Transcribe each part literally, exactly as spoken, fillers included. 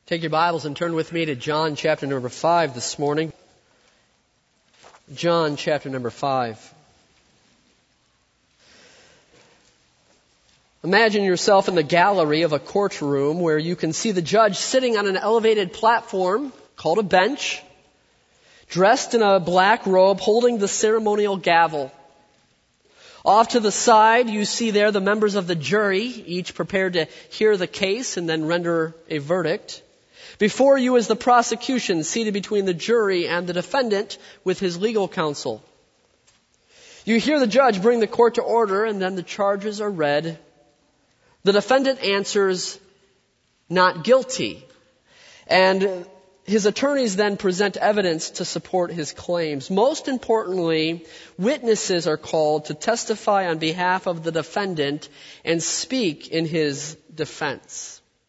Take your Bibles and turn with me to John chapter number five this morning. John chapter number five. Imagine yourself in the gallery of a courtroom where you can see the judge sitting on an elevated platform called a bench, dressed in a black robe, holding the ceremonial gavel. Off to the side, you see there the members of the jury, each prepared to hear the case and then render a verdict. Before you is the prosecution, seated between the jury and the defendant with his legal counsel. You hear the judge bring the court to order, and then the charges are read. The defendant answers, "Not guilty." And his attorneys then present evidence to support his claims. Most importantly, witnesses are called to testify on behalf of the defendant and speak in his defense.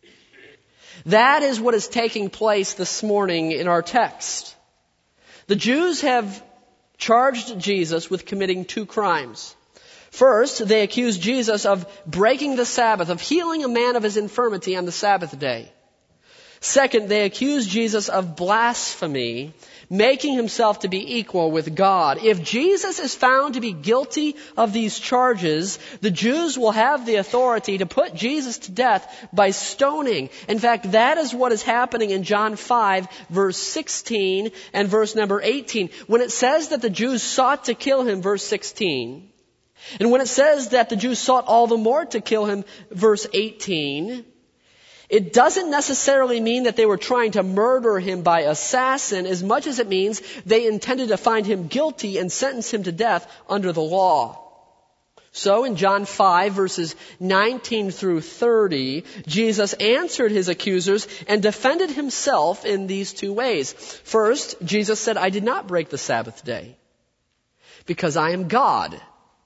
That is what is taking place this morning in our text. The Jews have charged Jesus with committing two crimes. First, they accuse Jesus of breaking the Sabbath, of healing a man of his infirmity on the Sabbath day. Second, they accuse Jesus of blasphemy, making himself to be equal with God. If Jesus is found to be guilty of these charges, the Jews will have the authority to put Jesus to death by stoning. In fact, that is what is happening in John five, verse sixteen and verse number eighteen. When it says that the Jews sought to kill him, verse sixteen, and when it says that the Jews sought all the more to kill him, verse eighteen, it doesn't necessarily mean that they were trying to murder him by assassin as much as it means they intended to find him guilty and sentence him to death under the law. So in John five, verses nineteen through thirty, Jesus answered his accusers and defended himself in these two ways. First, Jesus said, "I did not break the Sabbath day because I am God."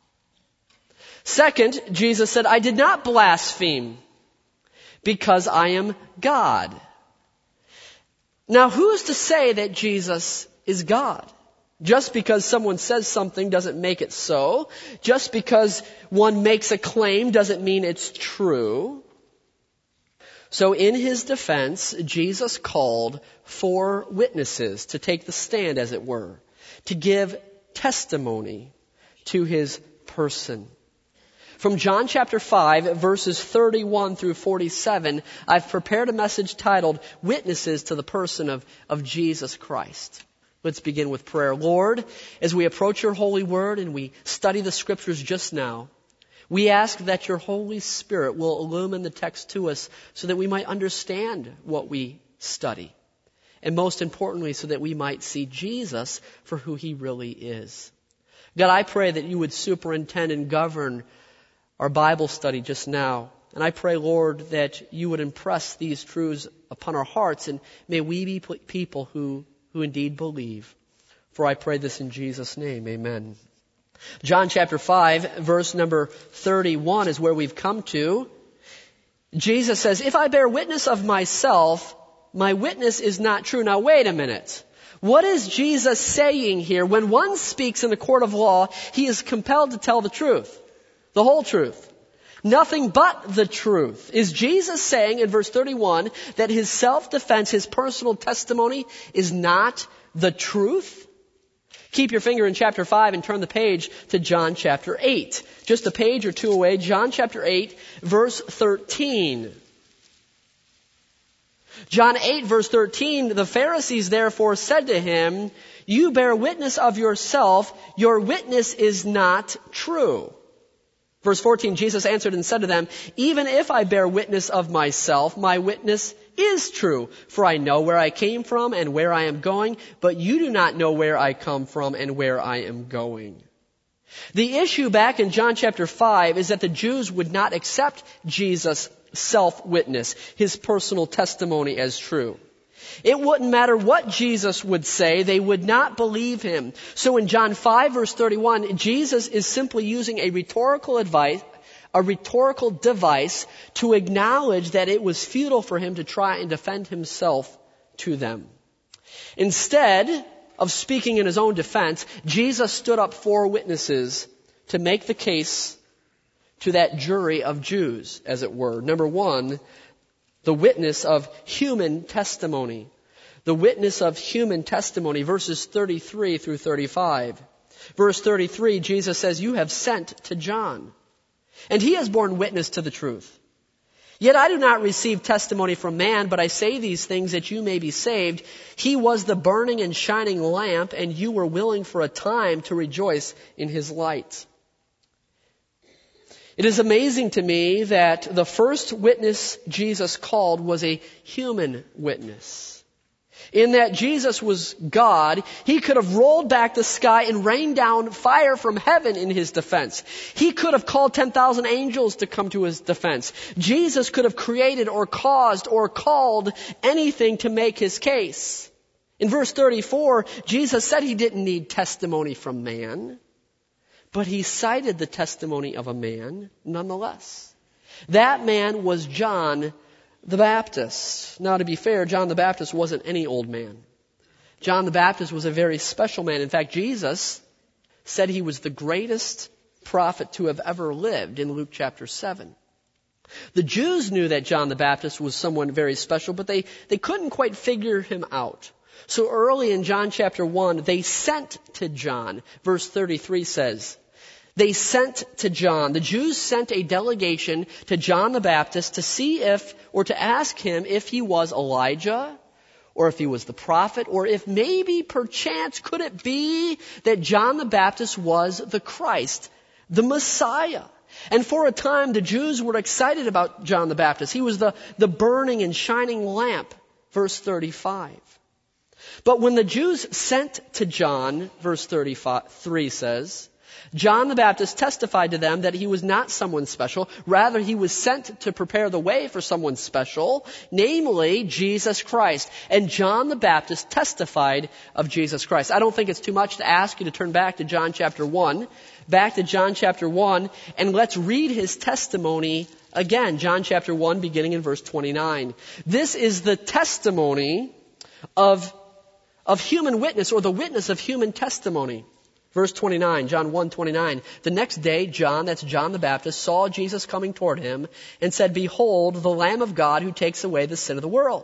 Second, Jesus said, "I did not blaspheme because I am God." Now, who's to say that Jesus is God? Just because someone says something doesn't make it so. Just because one makes a claim doesn't mean it's true. So in his defense, Jesus called four witnesses to take the stand, as it were, to give testimony to his person. From John chapter five, verses thirty-one through forty-seven, I've prepared a message titled, "Witnesses to the Person of, of Jesus Christ." Let's begin with prayer. Lord, as we approach your holy word and we study the scriptures just now, we ask that your Holy Spirit will illumine the text to us so that we might understand what we study. And most importantly, so that we might see Jesus for who he really is. God, I pray that you would superintend and govern our Bible study just now. And I pray, Lord, that you would impress these truths upon our hearts, and may we be people who, who indeed believe. For I pray this in Jesus' name, amen. John chapter five, verse number thirty-one is where we've come to. Jesus says, "If I bear witness of myself, my witness is not true." Now wait a minute. What is Jesus saying here? When one speaks in the court of law, he is compelled to tell the truth. The whole truth. Nothing but the truth. Is Jesus saying in verse thirty-one that his self-defense, his personal testimony is not the truth? Keep your finger in chapter five and turn the page to John chapter eight. Just a page or two away, John chapter eight, verse thirteen. John eight, verse thirteen, "The Pharisees therefore said to him, 'You bear witness of yourself, your witness is not true.'" Verse fourteen, Jesus answered and said to them, "Even if I bear witness of myself, my witness is true. For I know where I came from and where I am going, but you do not know where I come from and where I am going." The issue back in John chapter five is that the Jews would not accept Jesus' self-witness, his personal testimony, as true. It wouldn't matter what Jesus would say, they would not believe him. So in John five, verse thirty-one, Jesus is simply using a rhetorical advice, a rhetorical device to acknowledge that it was futile for him to try and defend himself to them. Instead of speaking in his own defense, Jesus stood up four witnesses to make the case to that jury of Jews, as it were. Number one, The witness of human testimony. The witness of human testimony, verses thirty-three through thirty-five. Verse thirty-three, Jesus says, "You have sent to John, and he has borne witness to the truth. Yet I do not receive testimony from man, but I say these things that you may be saved. He was the burning and shining lamp, and you were willing for a time to rejoice in his light." It is amazing to me that the first witness Jesus called was a human witness. In that Jesus was God, he could have rolled back the sky and rained down fire from heaven in his defense. He could have called ten thousand angels to come to his defense. Jesus could have created or caused or called anything to make his case. In verse thirty-four, Jesus said he didn't need testimony from man, but he cited the testimony of a man nonetheless. That man was John the Baptist. Now, to be fair, John the Baptist wasn't any old man. John the Baptist was a very special man. In fact, Jesus said he was the greatest prophet to have ever lived in Luke chapter seven. The Jews knew that John the Baptist was someone very special, but they, they couldn't quite figure him out. So early in John chapter one, they sent to John. Verse thirty-three says, they sent to John. The Jews sent a delegation to John the Baptist to see if, or to ask him if he was Elijah, or if he was the prophet, or if maybe perchance could it be that John the Baptist was the Christ, the Messiah. And for a time the Jews were excited about John the Baptist. He was the, the burning and shining lamp, verse thirty-five. But when the Jews sent to John, verse thirty-three says, John the Baptist testified to them that he was not someone special. Rather, he was sent to prepare the way for someone special, namely Jesus Christ. And John the Baptist testified of Jesus Christ. I don't think it's too much to ask you to turn back to John chapter one. Back to John chapter one, and let's read his testimony again. John chapter one, beginning in verse twenty-nine. This is the testimony of, of human witness, or the witness of human testimony. Verse twenty-nine, John one twenty-nine. The next day, John, that's John the Baptist, saw Jesus coming toward him and said, "Behold, the Lamb of God who takes away the sin of the world.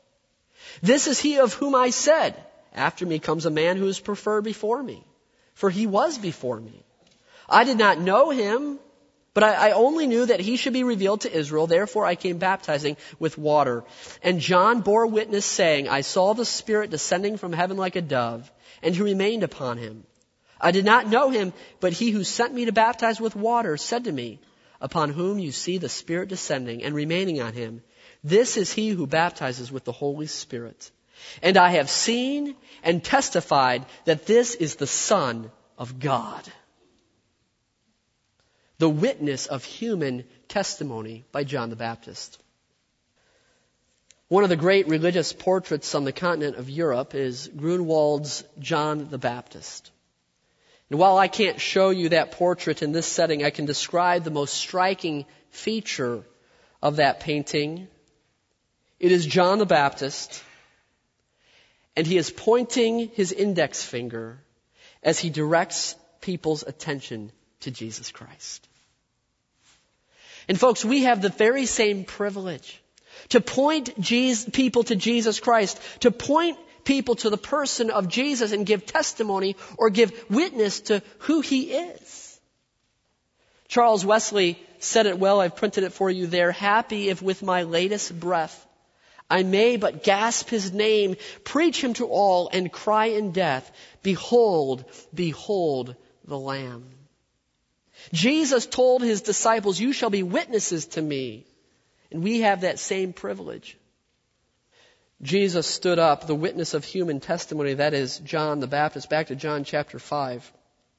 This is he of whom I said, after me comes a man who is preferred before me, for he was before me. I did not know him, but I, I only knew that he should be revealed to Israel. Therefore I came baptizing with water. And John bore witness, saying, I saw the Spirit descending from heaven like a dove, and he remained upon him. I did not know him, but he who sent me to baptize with water said to me, upon whom you see the Spirit descending and remaining on him, this is he who baptizes with the Holy Spirit. And I have seen and testified that this is the Son of God." The witness of human testimony by John the Baptist. One of the great religious portraits on the continent of Europe is Grunewald's John the Baptist. And while I can't show you that portrait in this setting, I can describe the most striking feature of that painting. It is John the Baptist, and he is pointing his index finger as he directs people's attention to Jesus Christ. And folks, we have the very same privilege to point Jesus, people to Jesus Christ, to point people to the person of Jesus and give testimony or give witness to who he is. Charles Wesley said it well. I've printed it for you there. Happy if with my latest breath I may but gasp his name, preach him to all, and cry in death, behold, behold the Lamb. Jesus told his disciples, you shall be witnesses to me. And we have that same privilege. Jesus stood up, the witness of human testimony, that is John the Baptist. Back to John chapter five.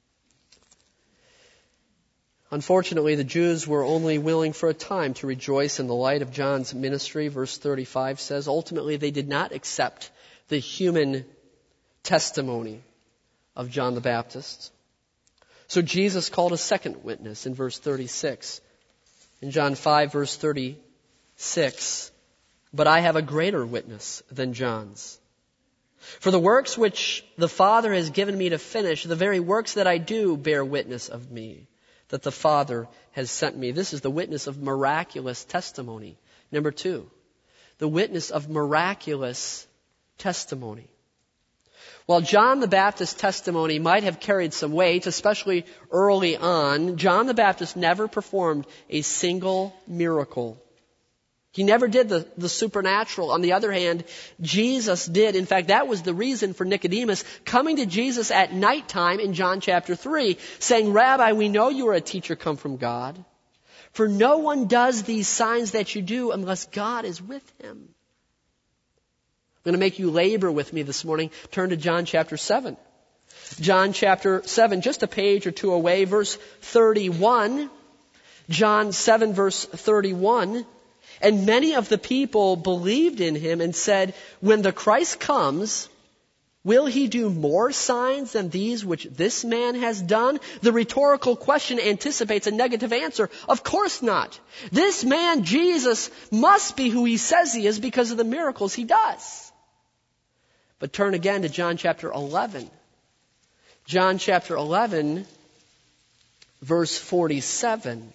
Unfortunately, the Jews were only willing for a time to rejoice in the light of John's ministry. Verse thirty-five says, ultimately they did not accept the human testimony of John the Baptist. So Jesus called a second witness in verse thirty-six. In John five, verse thirty-six, but I have a greater witness than John's. For the works which the Father has given me to finish, the very works that I do bear witness of me, that the Father has sent me. This is the witness of miraculous testimony. Number two, the witness of miraculous testimony. While John the Baptist's testimony might have carried some weight, especially early on, John the Baptist never performed a single miracle. He never did the, the supernatural. On the other hand, Jesus did. In fact, that was the reason for Nicodemus coming to Jesus at nighttime in John chapter three, saying, Rabbi, we know you are a teacher come from God, for no one does these signs that you do unless God is with him. I'm going to make you labor with me this morning. Turn to John chapter seven. John chapter seven, just a page or two away, verse thirty-one. John seven, verse thirty-one. And many of the people believed in him and said, when the Christ comes, will he do more signs than these which this man has done? The rhetorical question anticipates a negative answer. Of course not. This man, Jesus, must be who he says he is because of the miracles he does. But turn again to John chapter eleven. John chapter eleven, verse forty-seven.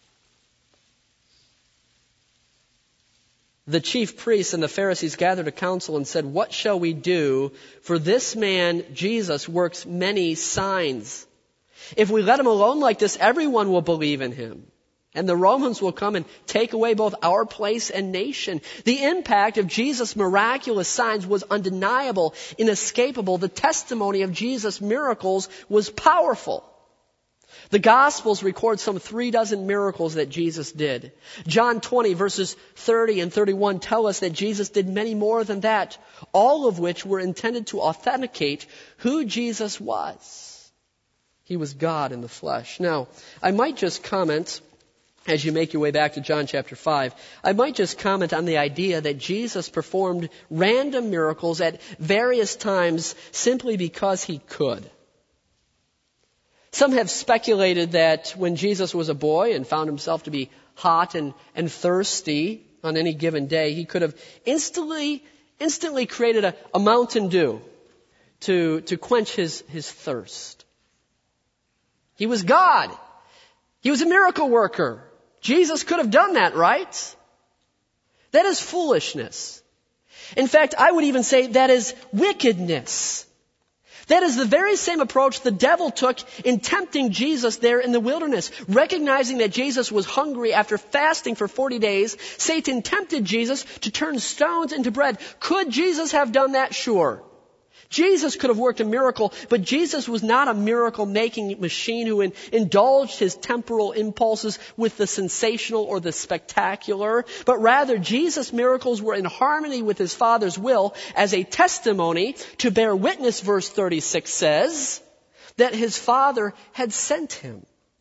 The chief priests and the Pharisees gathered a council and said, what shall we do? For this man, Jesus, works many signs. If we let him alone like this, everyone will believe in him. And the Romans will come and take away both our place and nation. The impact of Jesus' miraculous signs was undeniable, inescapable. The testimony of Jesus' miracles was powerful. The Gospels record some three dozen miracles that Jesus did. John twenty, verses thirty and thirty-one tell us that Jesus did many more than that, all of which were intended to authenticate who Jesus was. He was God in the flesh. Now, I might just comment, as you make your way back to John chapter five, I might just comment on the idea that Jesus performed random miracles at various times simply because he could. Some have speculated that when Jesus was a boy and found himself to be hot and, and thirsty on any given day, he could have instantly, instantly created a, a Mountain Dew to, to quench his, his thirst. He was God. He was a miracle worker. Jesus could have done that, right? That is foolishness. In fact, I would even say that is wickedness. That is the very same approach the devil took in tempting Jesus there in the wilderness. Recognizing that Jesus was hungry after fasting for forty days, Satan tempted Jesus to turn stones into bread. Could Jesus have done that? Sure. Jesus could have worked a miracle, but Jesus was not a miracle-making machine who in, indulged his temporal impulses with the sensational or the spectacular, but rather Jesus' miracles were in harmony with his Father's will as a testimony to bear witness, verse thirty-six says, that his Father had sent him.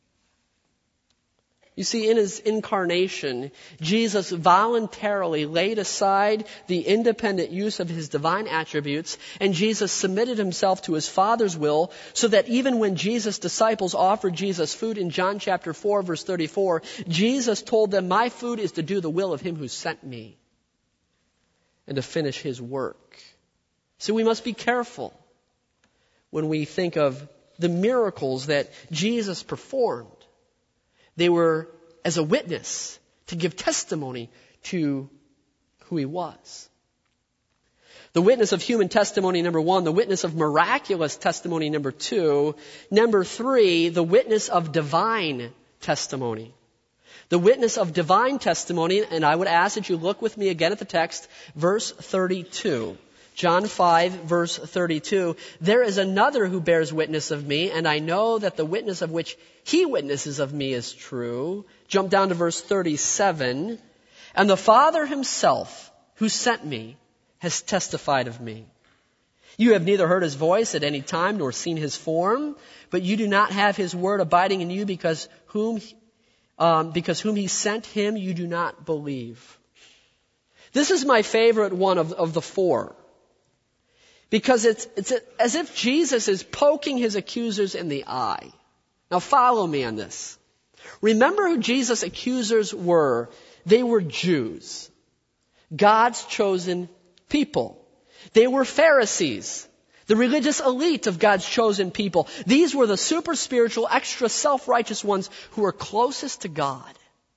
You see, in his incarnation, Jesus voluntarily laid aside the independent use of his divine attributes, and Jesus submitted himself to his Father's will, so that even when Jesus' disciples offered Jesus food in John chapter four, verse thirty-four, Jesus told them, my food is to do the will of him who sent me, and to finish his work. So we must be careful when we think of the miracles that Jesus performed. They were as a witness to give testimony to who he was. The witness of human testimony, number one. The witness of miraculous testimony, number two. Number three, the witness of divine testimony. The witness of divine testimony, and I would ask that you look with me again at the text, verse thirty-two. John five, verse thirty-two, there is another who bears witness of me, and I know that the witness of which he witnesses of me is true. Jump down to verse thirty-seven. And the Father himself who sent me has testified of me. You have neither heard his voice at any time nor seen his form, but you do not have his word abiding in you because whom, um, because whom he sent him you do not believe. This is my favorite one of, of the four. Because it's, it's as if Jesus is poking his accusers in the eye. Now follow me on this. Remember who Jesus' accusers were. They were Jews. God's chosen people. They were Pharisees. The religious elite of God's chosen people. These were the super spiritual, extra self-righteous ones who were closest to God.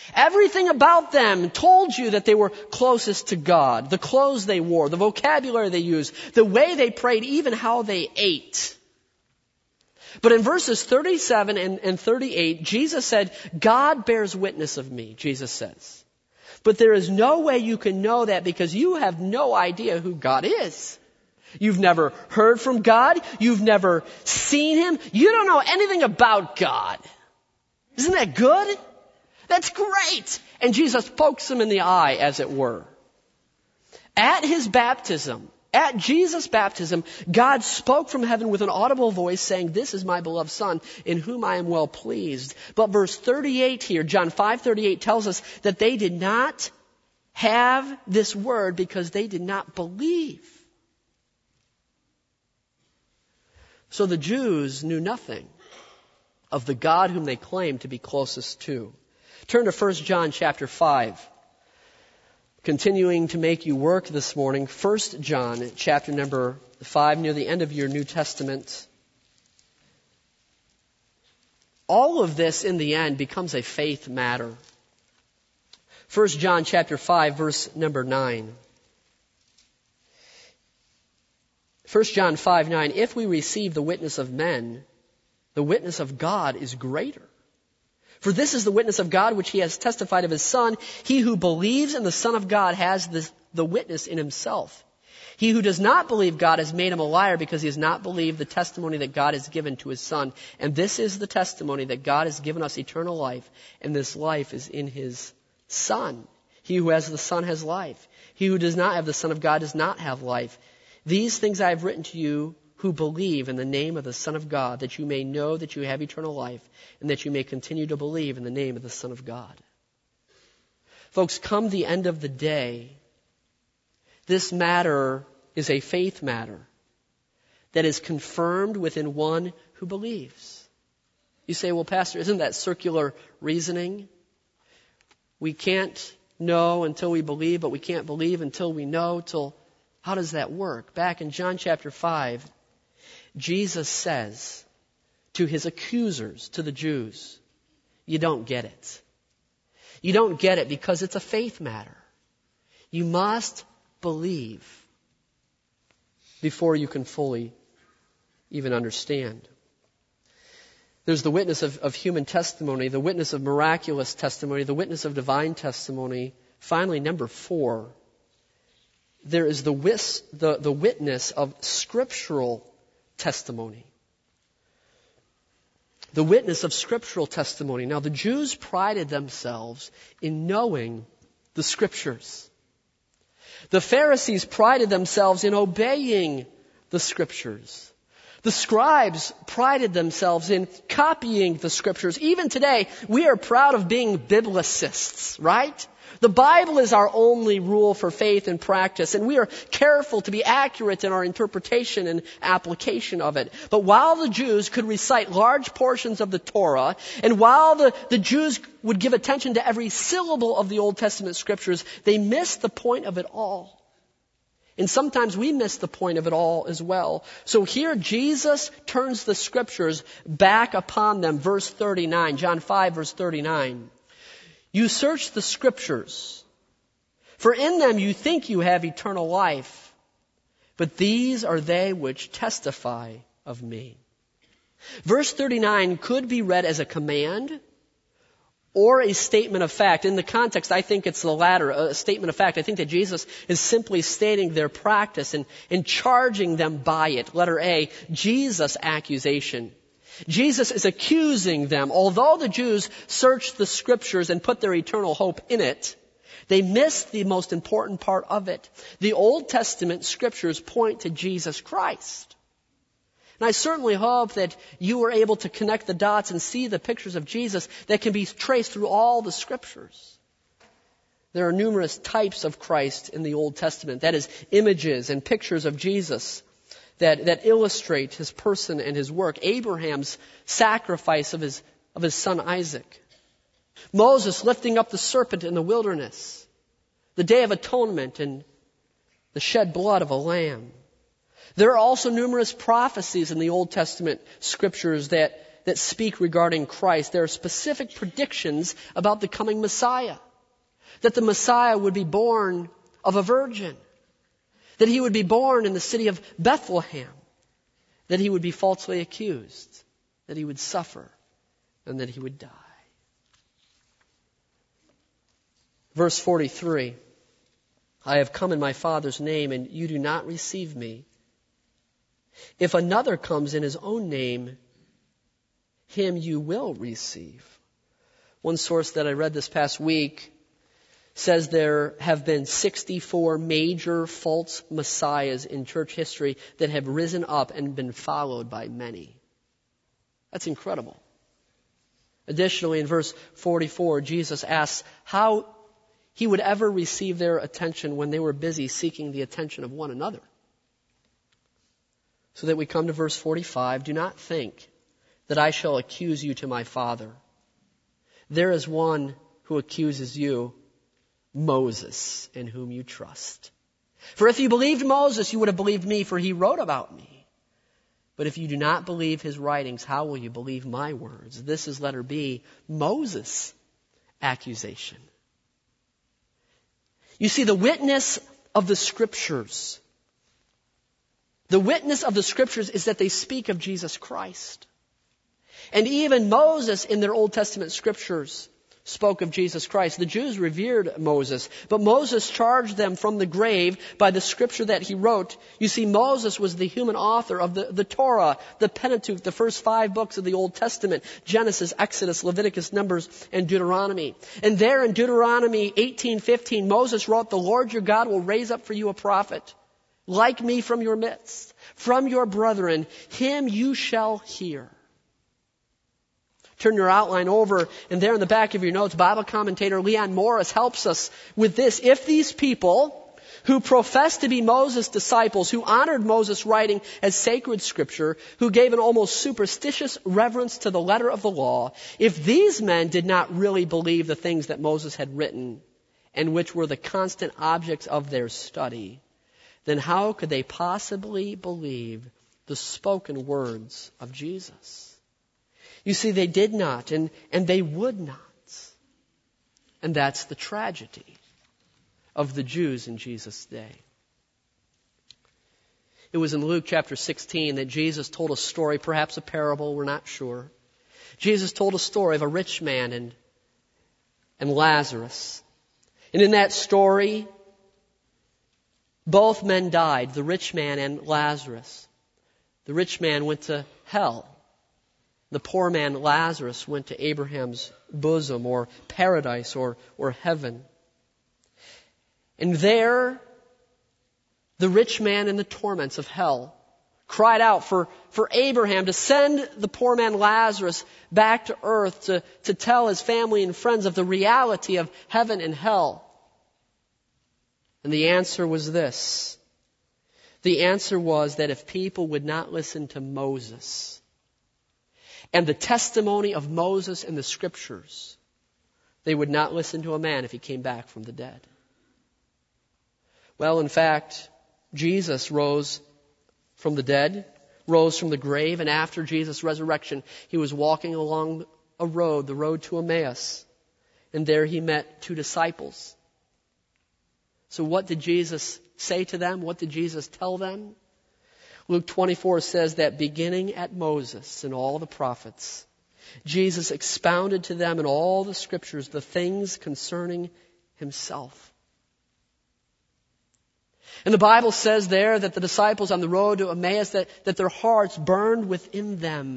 Everything about them told you that they were closest to God. The clothes they wore, the vocabulary they used, the way they prayed, even how they ate. But in verses thirty-seven and, and thirty-eight, Jesus said, God bears witness of me, Jesus says. But there is no way you can know that because you have no idea who God is. You've never heard from God. You've never seen Him. You don't know anything about God. Isn't that good? That's great. And Jesus pokes him in the eye, as it were. At his baptism, at Jesus' baptism, God spoke from heaven with an audible voice saying, this is my beloved Son, in whom I am well pleased. But verse thirty-eight here, John five thirty-eight tells us that they did not have this word because they did not believe. So the Jews knew nothing of the God whom they claimed to be closest to. Turn to First John chapter five. Continuing to make you work this morning, First John chapter number five, near the end of your New Testament. All of this in the end becomes a faith matter. First John chapter five, verse number nine. First John five nine, if we receive the witness of men, the witness of God is greater. For this is the witness of God which he has testified of his Son. He who believes in the Son of God has this, the witness in himself. He who does not believe God has made him a liar because he has not believed the testimony that God has given to his Son. And this is the testimony that God has given us eternal life, and this life is in his Son. He who has the Son has life. He who does not have the Son of God does not have life. These things I have written to you who believe in the name of the Son of God, that you may know that you have eternal life, and that you may continue to believe in the name of the Son of God. Folks, come the end of the day, this matter is a faith matter that is confirmed within one who believes. You say, well, Pastor, isn't that circular reasoning? We can't know until we believe, but we can't believe until we know. Till how does that work? Back in John chapter five, Jesus says to his accusers, to the Jews, you don't get it. You don't get it because it's a faith matter. You must believe before you can fully even understand. There's the witness of, of human testimony, the witness of miraculous testimony, the witness of divine testimony. Finally, number four, there is the, wis, the, the witness of scriptural testimony. The witness of scriptural testimony. Now, the Jews prided themselves in knowing the Scriptures. The Pharisees prided themselves in obeying the Scriptures. The scribes prided themselves in copying the Scriptures. Even today, we are proud of being biblicists, right? The Bible is our only rule for faith and practice, and we are careful to be accurate in our interpretation and application of it. But while the Jews could recite large portions of the Torah, and while the, the Jews would give attention to every syllable of the Old Testament Scriptures, they missed the point of it all. And sometimes we miss the point of it all as well. So here Jesus turns the Scriptures back upon them. Verse thirty-nine, John five, verse thirty-nine. You search the Scriptures, for in them you think you have eternal life, but these are they which testify of me. Verse thirty-nine could be read as a command or a statement of fact. In the context, I think it's the latter, a statement of fact. I think that Jesus is simply stating their practice and, and charging them by it. Letter A, Jesus' accusation. Jesus is accusing them. Although the Jews searched the Scriptures and put their eternal hope in it, they missed the most important part of it. The Old Testament Scriptures point to Jesus Christ. And I certainly hope that you were able to connect the dots and see the pictures of Jesus that can be traced through all the Scriptures. There are numerous types of Christ in the Old Testament. That is, images and pictures of Jesus that, that illustrate his person and his work. Abraham's sacrifice of his, of his son Isaac. Moses lifting up the serpent in the wilderness. The Day of Atonement and the shed blood of a lamb. There are also numerous prophecies in the Old Testament Scriptures that, that speak regarding Christ. There are specific predictions about the coming Messiah. That the Messiah would be born of a virgin. That he would be born in the city of Bethlehem. That he would be falsely accused. That he would suffer. And that he would die. Verse forty-three. I have come in my Father's name, and you do not receive me. If another comes in his own name, him you will receive. One source that I read this past week says there have been sixty-four major false messiahs in church history that have risen up and been followed by many. That's incredible. Additionally, in verse forty-four, Jesus asks how he would ever receive their attention when they were busy seeking the attention of one another. So that we come to verse forty-five, do not think that I shall accuse you to my Father. There is one who accuses you, Moses, in whom you trust. For if you believed Moses, you would have believed me, for he wrote about me. But if you do not believe his writings, how will you believe my words? This is letter B, Moses' accusation. You see, the witness of the Scriptures, the witness of the Scriptures is that they speak of Jesus Christ. And even Moses in their Old Testament Scriptures spoke of Jesus Christ. The Jews revered Moses, but Moses charged them from the grave by the Scripture that he wrote. You see, Moses was the human author of the, the Torah, the Pentateuch, the first five books of the Old Testament, Genesis, Exodus, Leviticus, Numbers, and Deuteronomy. And there in Deuteronomy eighteen fifteen, Moses wrote, the Lord your God will raise up for you a prophet, like me from your midst, from your brethren, him you shall hear. Turn your outline over, and there in the back of your notes, Bible commentator Leon Morris helps us with this. If these people who profess to be Moses' disciples, who honored Moses' writing as sacred scripture, who gave an almost superstitious reverence to the letter of the law, if these men did not really believe the things that Moses had written, and which were the constant objects of their study, then how could they possibly believe the spoken words of Jesus? You see, they did not, and, and they would not. And that's the tragedy of the Jews in Jesus' day. It was in Luke chapter sixteen that Jesus told a story, perhaps a parable, we're not sure. Jesus told a story of a rich man and, and Lazarus. And in that story, both men died, the rich man and Lazarus. The rich man went to hell. The poor man, Lazarus, went to Abraham's bosom, or paradise, or, or heaven. And there, the rich man in the torments of hell cried out for, for Abraham to send the poor man Lazarus back to earth to, to tell his family and friends of the reality of heaven and hell. And the answer was this. The answer was that if people would not listen to Moses and the testimony of Moses in the Scriptures, they would not listen to a man if he came back from the dead. Well, in fact, Jesus rose from the dead, rose from the grave, and after Jesus' resurrection, he was walking along a road, the road to Emmaus, and there he met two disciples. So what did Jesus say to them? What did Jesus tell them? Luke twenty-four says that beginning at Moses and all the prophets, Jesus expounded to them in all the Scriptures the things concerning himself. And the Bible says there that the disciples on the road to Emmaus, that, that their hearts burned within them.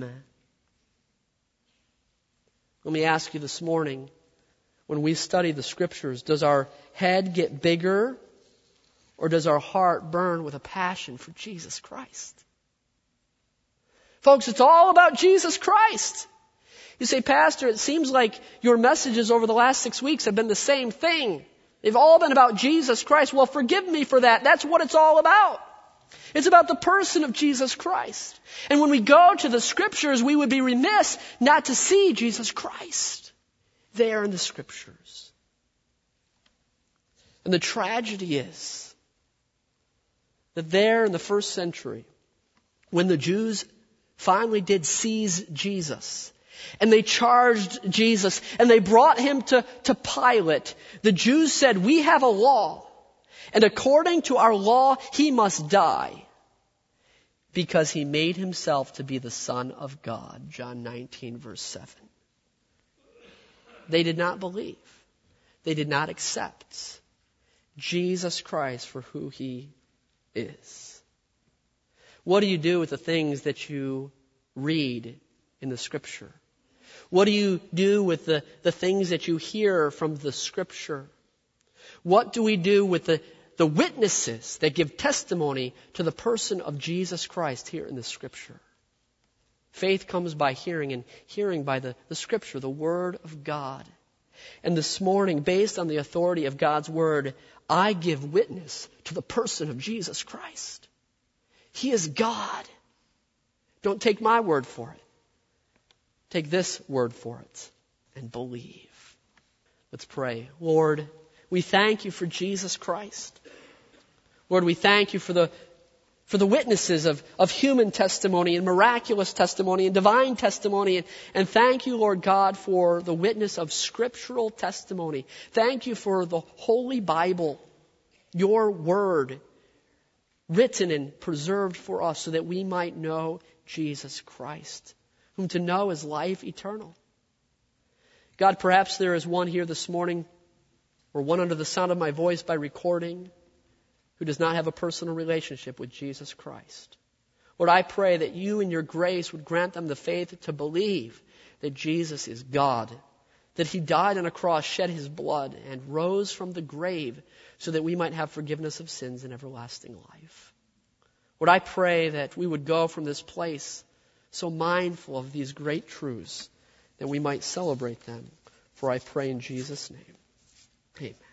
Let me ask you this morning, when we study the Scriptures, does our head get bigger, or does our heart burn with a passion for Jesus Christ? Folks, it's all about Jesus Christ. You say, Pastor, it seems like your messages over the last six weeks have been the same thing. They've all been about Jesus Christ. Well, forgive me for that. That's what it's all about. It's about the person of Jesus Christ. And when we go to the Scriptures, we would be remiss not to see Jesus Christ there in the Scriptures. And the tragedy is that there in the first century, when the Jews finally did seize Jesus. And they charged Jesus and they brought him to, to Pilate. The Jews said, we have a law, and according to our law, he must die because he made himself to be the Son of God. John nineteen, verse seven. They did not believe. They did not accept Jesus Christ for who he is. What do you do with the things that you read in the Scripture? What do you do with the, the things that you hear from the Scripture? What do we do with the, the witnesses that give testimony to the person of Jesus Christ here in the Scripture? Faith comes by hearing, and hearing by the, the Scripture, the Word of God. And this morning, based on the authority of God's Word, I give witness to the person of Jesus Christ. He is God. Don't take my word for it. Take this word for it and believe. Let's pray. Lord, we thank you for Jesus Christ. Lord, we thank you for the for the witnesses of, of human testimony and miraculous testimony and divine testimony. And, and thank you, Lord God, for the witness of scriptural testimony. Thank you for the Holy Bible, your word, written and preserved for us so that we might know Jesus Christ, whom to know is life eternal. God, perhaps there is one here this morning, or one under the sound of my voice by recording, who does not have a personal relationship with Jesus Christ. Lord, I pray that you in your grace would grant them the faith to believe that Jesus is God, that he died on a cross, shed his blood, and rose from the grave so that we might have forgiveness of sins and everlasting life. Lord, I pray that we would go from this place so mindful of these great truths that we might celebrate them. For I pray in Jesus' name. Amen.